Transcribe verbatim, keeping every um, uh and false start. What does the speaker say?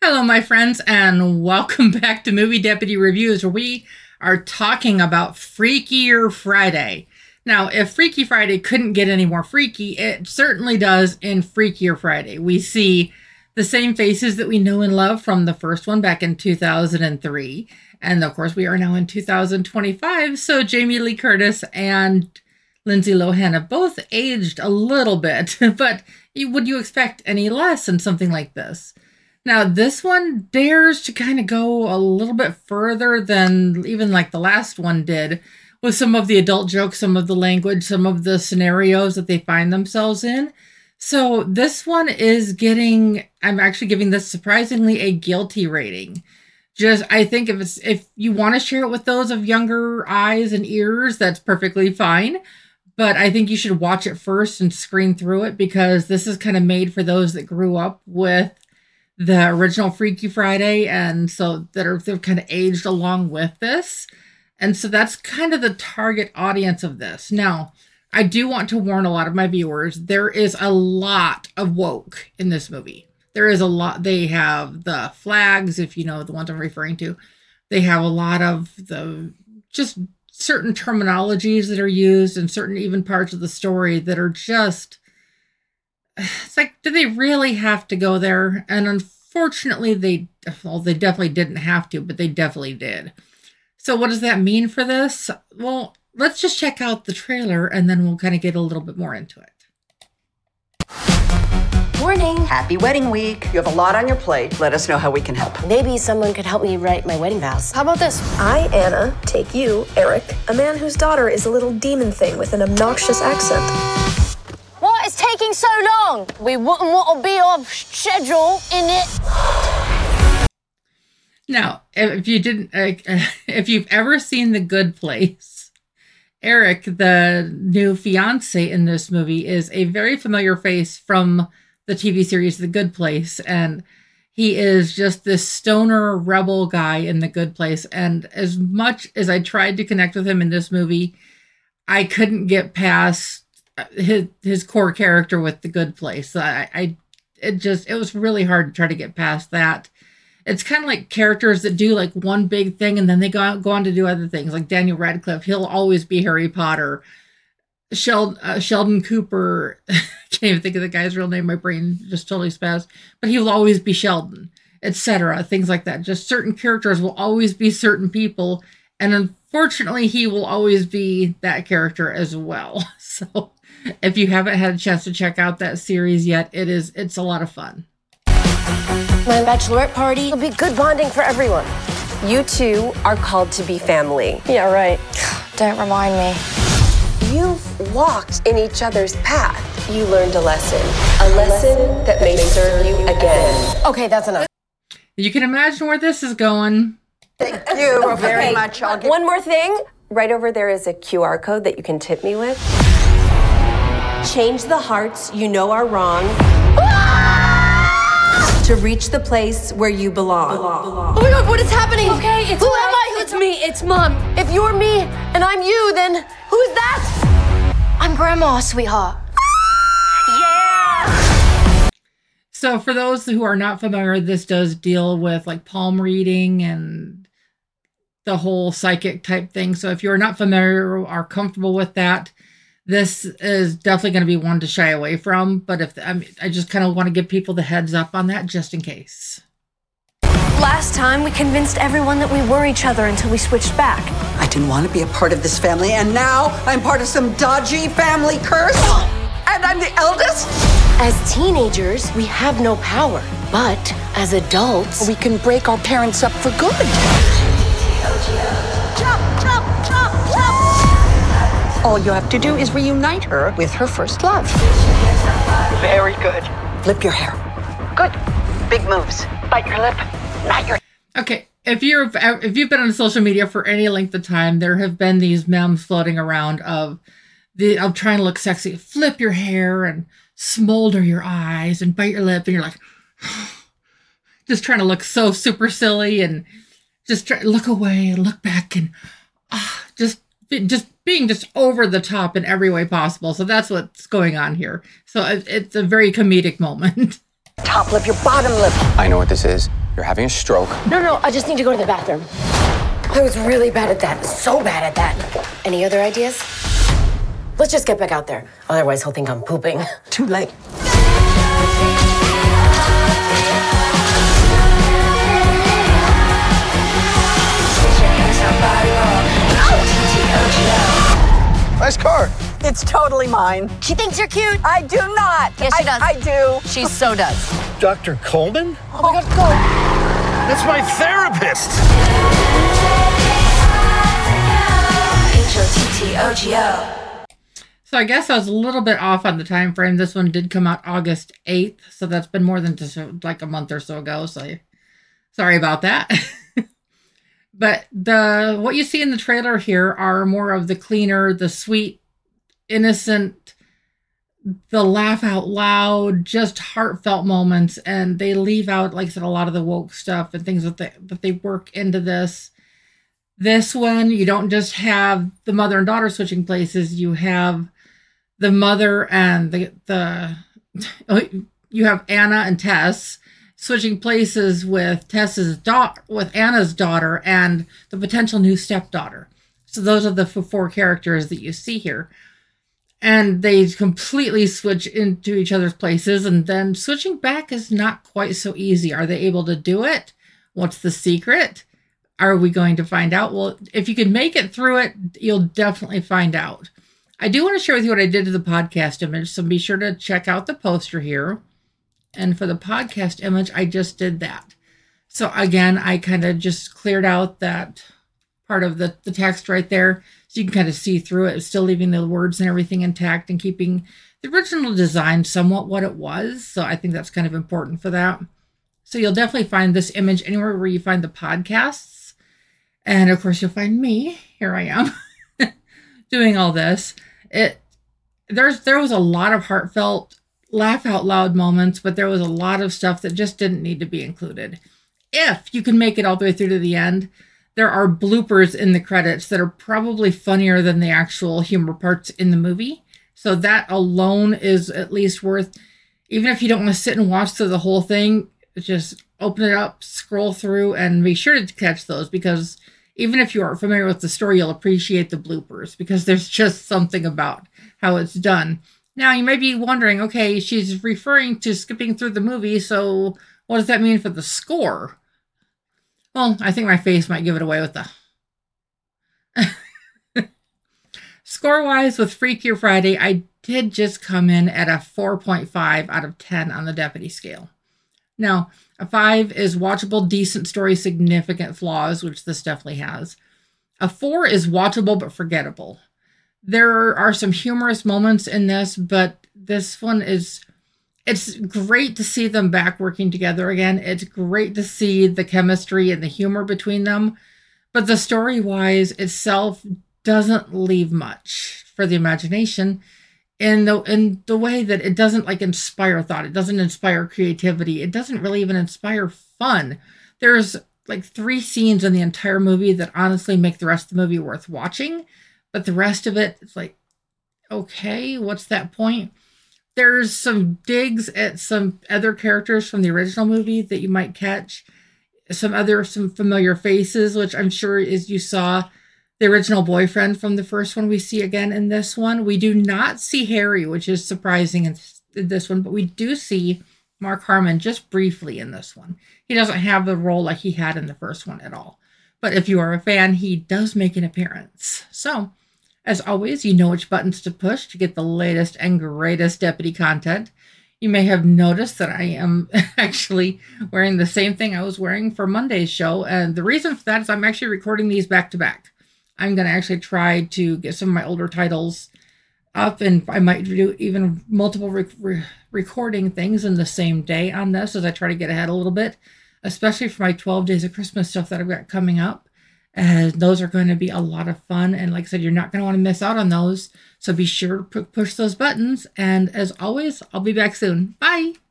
Hello, my friends, and welcome back to Movie Deputy Reviews, where we are talking about Freakier Friday. Now, if Freaky Friday couldn't get any more freaky, it certainly does in Freakier Friday. We see the same faces that we know and love from the first one back in two thousand three. And of course, we are now in two thousand twenty-five, so Jamie Lee Curtis and Lindsay Lohan have both aged a little bit, but would you expect any less in something like this? Now, this one dares to kind of go a little bit further than even like the last one did with some of the adult jokes, some of the language, some of the scenarios that they find themselves in. So this one is getting, I'm actually giving this surprisingly a guilty rating. Just, I think if it's, if you want to share it with those of younger eyes and ears, that's perfectly fine. But I think you should watch it first and screen through it, because this is kind of made for those that grew up with the original Freaky Friday, and so that are they've kind of aged along with this. And so that's kind of the target audience of this. Now, I do want to warn a lot of my viewers, there is a lot of woke in this movie. There is a lot. They have the flags, if you know the ones I'm referring to. They have a lot of the just certain terminologies that are used and certain even parts of the story that are just, it's like, do they really have to go there? And unfortunately, they, well, they definitely didn't have to, but they definitely did. So what does that mean for this? Well, let's just check out the trailer and then we'll kind of get a little bit more into it. Morning. Happy wedding week. You have a lot on your plate. Let us know how we can help. Maybe someone could help me write my wedding vows. How about this? I, Anna, take you, Eric, a man whose daughter is a little demon thing with an obnoxious accent. What is taking so long? We wouldn't want to be off schedule, innit? Now, if you didn't, uh, if you've ever seen The Good Place, Eric, the new fiance in this movie, is a very familiar face from the T V series The Good Place, and he is just this stoner rebel guy in The Good Place. And as much as I tried to connect with him in this movie, I couldn't get past his his core character with The Good Place. I, I it just it was really hard to try to get past that. It's kind of like characters that do like one big thing and then they go on, go on to do other things. Like Daniel Radcliffe, he'll always be Harry Potter. Sheldon, uh, Sheldon Cooper, I can't even think of the guy's real name. My brain just totally spazzed. But he will always be Sheldon, et cetera. Things like that. Just certain characters will always be certain people. And unfortunately, he will always be that character as well. So if you haven't had a chance to check out that series yet, it is, it's a lot of fun. My bachelorette party will be good bonding for everyone. You two are called to be family. Yeah, right. Don't remind me. You've walked in each other's path. You learned a lesson. A lesson that may serve you again. Okay, that's enough. You can imagine where this is going. Thank you very much. I'll get... One more thing. Right over there is a Q R code that you can tip me with. Change the hearts you know are wrong to reach the place where you belong. Oh my God, what is happening? Okay, it's Who right. am I? It's me, it's Mom. If you're me and I'm you, then who's that? I'm Grandma, sweetheart. So for those who are not familiar, this does deal with like palm reading and the whole psychic type thing. So if you're not familiar or are comfortable with that, this is definitely going to be one to shy away from. But if I mean, I just kind of want to give people the heads up on that just in case. Last time, we convinced everyone that we were each other until we switched back. I didn't want to be a part of this family, and now I'm part of some dodgy family curse? And I'm the eldest? As teenagers, we have no power. But as adults, We can break our parents up for good. Chop, chop, chop, chop. All you have to do is reunite her with her first love. Very good. Flip your hair. Good. Big moves. Bite your lip. Not your... Okay, if you're if you've been on social media for any length of time, there have been these memes floating around of the of trying to look sexy. Flip your hair and smolder your eyes and bite your lip, and you're like just trying to look so super silly and just try, look away and look back and uh, just just being just over the top in every way possible. So that's what's going on here. So it, it's a very comedic moment. Top lip, your bottom lip. I know what this is. You're having a stroke. No, no, I just need to go to the bathroom. I was really bad at that. So bad at that. Any other ideas? Let's just get back out there. Otherwise, he'll think I'm pooping. Too late. Nice car. It's totally mine. She thinks you're cute. I do not. Yes, she I, does. I do. She so does. Doctor Coleman? Oh my God, go. That's my therapist. H O T T O G O. So I guess I was a little bit off on the time frame. This one did come out August eighth, so that's been more than just like a month or so ago. So sorry about that. But the what you see in the trailer here are more of the cleaner, the sweet, innocent, the laugh out loud, just heartfelt moments, and they leave out, like I said, a lot of the woke stuff and things that they that they work into this. This one, you don't just have the mother and daughter switching places. You have the mother and the the you have Anna and Tess switching places with Tess's daughter, with Anna's daughter, and the potential new stepdaughter. So those are the four characters that you see here. And they completely switch into each other's places, and then switching back is not quite so easy. Are they able to do it? What's the secret? Are we going to find out? Well, if you can make it through it, you'll definitely find out. I do want to share with you what I did to the podcast image, so be sure to check out the poster here. And for the podcast image, I just did that. So again, I kind of just cleared out that part of the, the text right there, so you can kind of see through it, still leaving the words and everything intact and keeping the original design somewhat what it was. So I think that's kind of important for that. So you'll definitely find this image anywhere where you find the podcasts. And of course, you'll find me. Here I am doing all this. It there's there was a lot of heartfelt, laugh out loud moments, but there was a lot of stuff that just didn't need to be included. If you can make it all the way through to the end, there are bloopers in the credits that are probably funnier than the actual humor parts in the movie. So that alone is at least worth, even if you don't want to sit and watch through the whole thing, just open it up, scroll through, and be sure to catch those, because even if you aren't familiar with the story, you'll appreciate the bloopers, because there's just something about how it's done. Now, you may be wondering, okay, she's referring to skipping through the movie, so what does that mean for the score? Well, I think my face might give it away with the... Score-wise, with Freakier Friday, I did just come in at a four point five out of ten on the Deputy scale. Now, a five is watchable, decent story, significant flaws, which this definitely has. A four is watchable but forgettable. There are some humorous moments in this, but this one is, it's great to see them back working together again. It's great to see the chemistry and the humor between them, but the story-wise itself doesn't leave much for the imagination in the, in the way that it doesn't like inspire thought. It doesn't inspire creativity. It doesn't really even inspire fun. There's like three scenes in the entire movie that honestly make the rest of the movie worth watching. But the rest of it, it's like, okay, what's that point? There's some digs at some other characters from the original movie that you might catch. Some other, some familiar faces, which I'm sure is you saw the original boyfriend from the first one we see again in this one. We do not see Harry, which is surprising in this one, but we do see Mark Harmon just briefly in this one. He doesn't have the role like he had in the first one at all. But if you are a fan, he does make an appearance. So, as always, you know which buttons to push to get the latest and greatest Deputy content. You may have noticed that I am actually wearing the same thing I was wearing for Monday's show. And the reason for that is I'm actually recording these back to back. I'm going to actually try to get some of my older titles up, and I might do even multiple re- re- recording things in the same day on this as I try to get ahead a little bit, especially for my twelve Days of Christmas stuff that I've got coming up. And those are going to be a lot of fun. And like I said, you're not going to want to miss out on those. So be sure to push those buttons. And as always, I'll be back soon. Bye.